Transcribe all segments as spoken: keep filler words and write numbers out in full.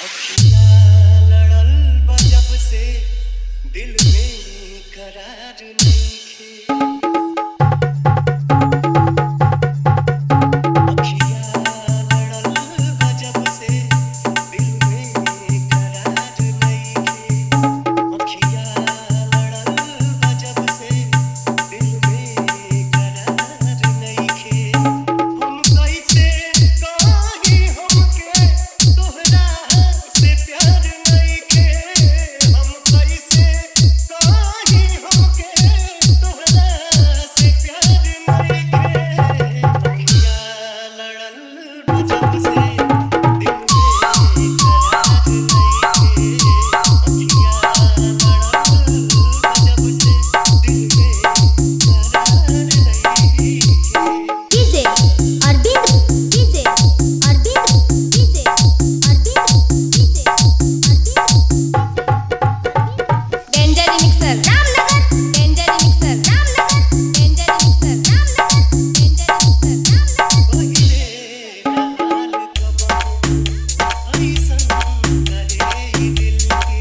अखियाँ लड़ल बा जब से दिल में करार नइखे। अखियाँ लड़ल बा जब से दिल में करार नइखे। अखियाँ लड़ल बा जब से दिल में करार नइखे। हम कैसे कहीं हमके तोहरा से प्यार नइखे। हम कैसे कहीं हमके तोहरा से प्यार नइखे। अखियाँ लड़ल बा जब से दिल में करार नइखे। अखियाँ लड़ल बा जब से दिल में करार नइखे। DJ Arvind DJ Arvind DJ Arvind DJ Arvind danger mixer Ramnagar danger mixer Ramnagar danger mixer Ramnagar danger mixer Ramnagar पहिले हाल कबहू अइसन करे ई दिल के।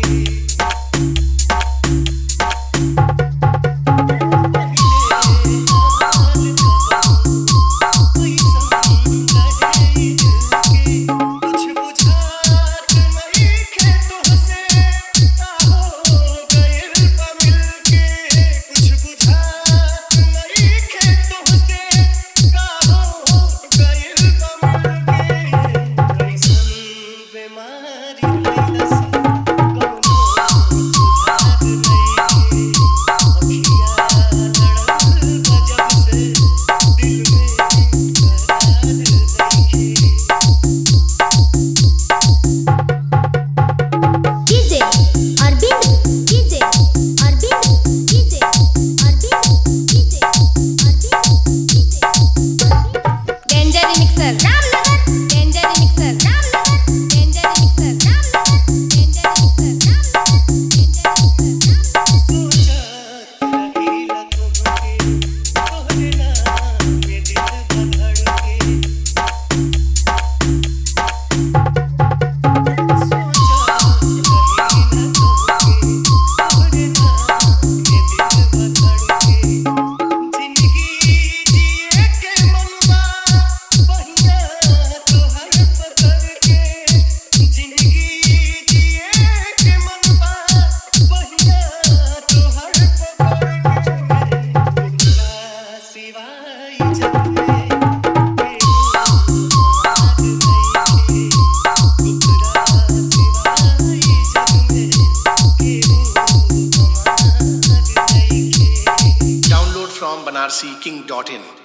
कुछ बुझात नइखे तोहसे का हो गइल बा मिलके। कुछ बुझात नइखे तोहसे का हो गइल बा मिलके। कैसन बीमारी लइलस कौनो सुधार नइखे। अखियाँ लड़ल बा जब से दिल में करार नइखे। DJ Arvind DJ Arvind DJ Arvind DJ Arvind DJ danger mixer Ramnagar danger mixer Ramnagar danger mixer Ramnagar danger mixer Ramnagar danger mixer सोचत रहिला तोहके तोहरे नाम में दिल धड़के। Download from banarsi king dot in